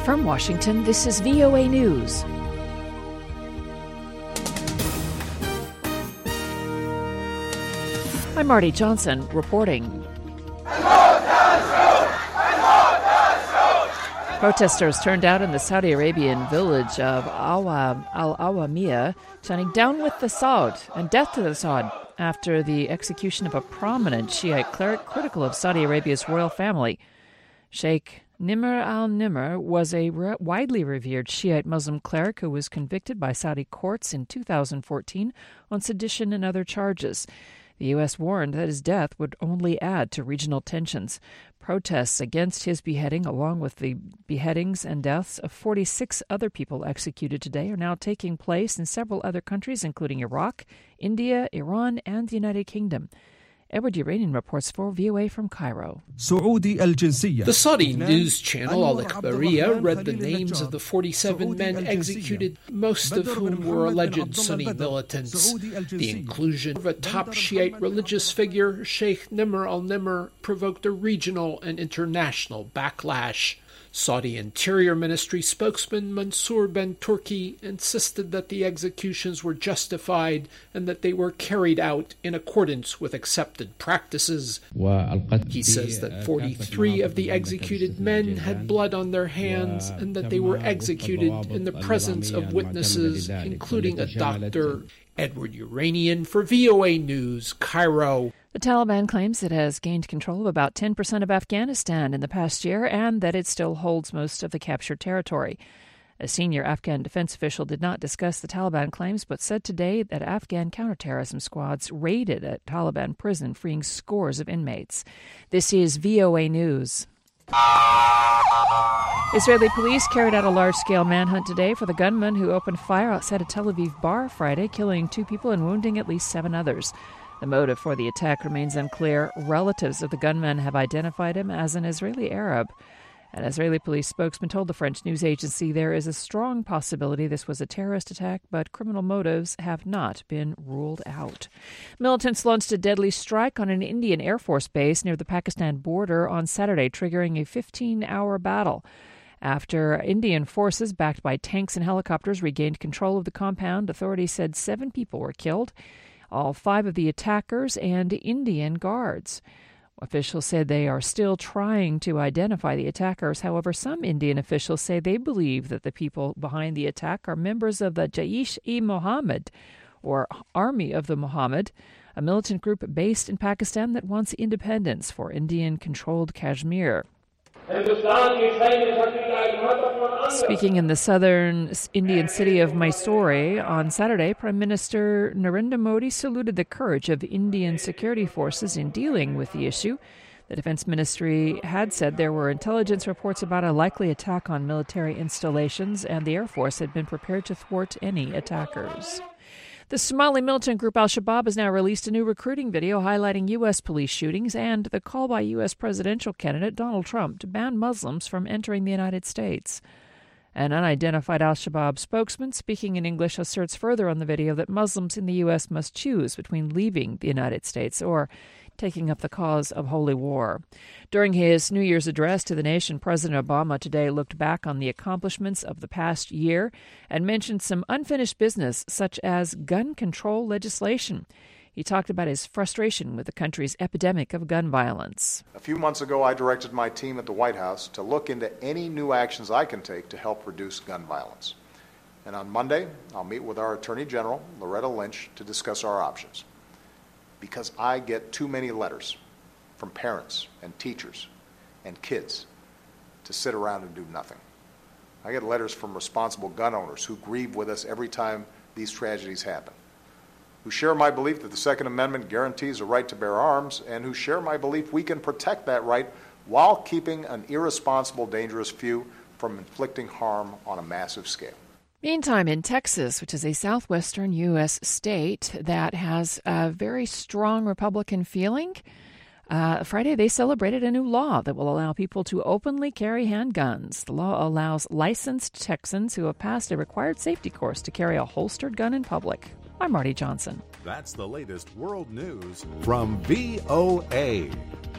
From Washington, this is VOA News. I'm Marty Johnson reporting. Protesters turned out in the Saudi Arabian village of Al-Awamiyah, chanting "Down with the Saud" and "Death to the Saud" after the execution of a prominent Shiite cleric critical of Saudi Arabia's royal family. Sheikh Nimr al-Nimr was a widely revered Shiite Muslim cleric who was convicted by Saudi courts in 2014 on sedition and other charges. The U.S. warned that his death would only add to regional tensions. Protests against his beheading, along with the beheadings and deaths of 46 other people executed today, are now taking place in several other countries, including Iraq, India, Iran, and the United Kingdom. Edward Uranian reports for VOA from Cairo. The Saudi news channel Al Ikhbariyya read the names of the 47 men executed, most of whom were alleged Sunni militants. The inclusion of a top Shiite religious figure, Sheikh Nimr al-Nimr, provoked a regional and international backlash. Saudi Interior Ministry spokesman Mansour Ben Turki insisted that the executions were justified and that they were carried out in accordance with accepted practices. He says that 43 of the executed men had blood on their hands and that they were executed in the presence of witnesses, including a doctor. Edward Uranian for VOA News, Cairo. The Taliban claims it has gained control of about 10% of Afghanistan in the past year and that it still holds most of the captured territory. A senior Afghan defense official did not discuss the Taliban claims but said today that Afghan counterterrorism squads raided a Taliban prison, freeing scores of inmates. This is VOA News. Israeli police carried out a large-scale manhunt today for the gunman who opened fire outside a Tel Aviv bar Friday, killing 2 people and wounding at least 7 others. The motive for the attack remains unclear. Relatives of the gunman have identified him as an Israeli Arab. An Israeli police spokesman told the French news agency there is a strong possibility this was a terrorist attack, but criminal motives have not been ruled out. Militants launched a deadly strike on an Indian Air Force base near the Pakistan border on Saturday, triggering a 15-hour battle. After Indian forces, backed by tanks and helicopters, regained control of the compound, authorities said 7 people were killed, all 5 of the attackers and Indian guards. Officials said they are still trying to identify the attackers. However, some Indian officials say they believe that the people behind the attack are members of the Jaish-e-Mohammed, or Army of the Muhammad, a militant group based in Pakistan that wants independence for Indian-controlled Kashmir. Speaking in the southern Indian city of Mysore on Saturday, Prime Minister Narendra Modi saluted the courage of Indian security forces in dealing with the issue. The Defense Ministry had said there were intelligence reports about a likely attack on military installations, and the Air Force had been prepared to thwart any attackers. The Somali militant group Al-Shabaab has now released a new recruiting video highlighting U.S. police shootings and the call by U.S. presidential candidate Donald Trump to ban Muslims from entering the United States. An unidentified Al-Shabaab spokesman speaking in English asserts further on the video that Muslims in the U.S. must choose between leaving the United States or taking up the cause of holy war. During his New Year's address to the nation, President Obama today looked back on the accomplishments of the past year and mentioned some unfinished business, such as gun control legislation. He talked about his frustration with the country's epidemic of gun violence. A few months ago, I directed my team at the White House to look into any new actions I can take to help reduce gun violence. And on Monday, I'll meet with our Attorney General, Loretta Lynch, to discuss our options. Because I get too many letters from parents and teachers and kids to sit around and do nothing. I get letters from responsible gun owners who grieve with us every time these tragedies happen, who share my belief that the Second Amendment guarantees a right to bear arms, and who share my belief we can protect that right while keeping an irresponsible, dangerous few from inflicting harm on a massive scale. Meantime, in Texas, which is a southwestern U.S. state that has a very strong Republican feeling, Friday they celebrated a new law that will allow people to openly carry handguns. The law allows licensed Texans who have passed a required safety course to carry a holstered gun in public. I'm Marty Johnson. That's the latest world news from VOA.